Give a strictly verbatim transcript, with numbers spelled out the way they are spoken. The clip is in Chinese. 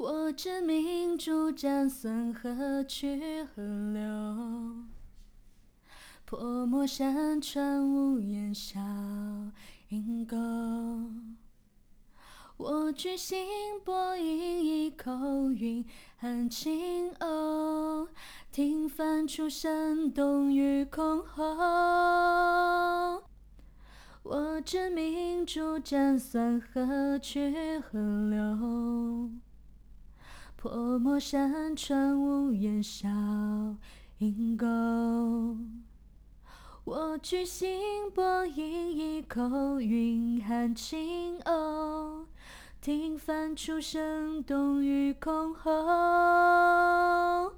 我知明珠斩算河曲河流，泼墨山川无言笑阴沟。我居心薄饮一口云寒轻鸥，听帆出声动于箜篌。我知明珠斩算河曲河流，泼墨山川无言笑阴沟。我居心薄饮一口云寒轻鸥，听帆出声动于箜篌。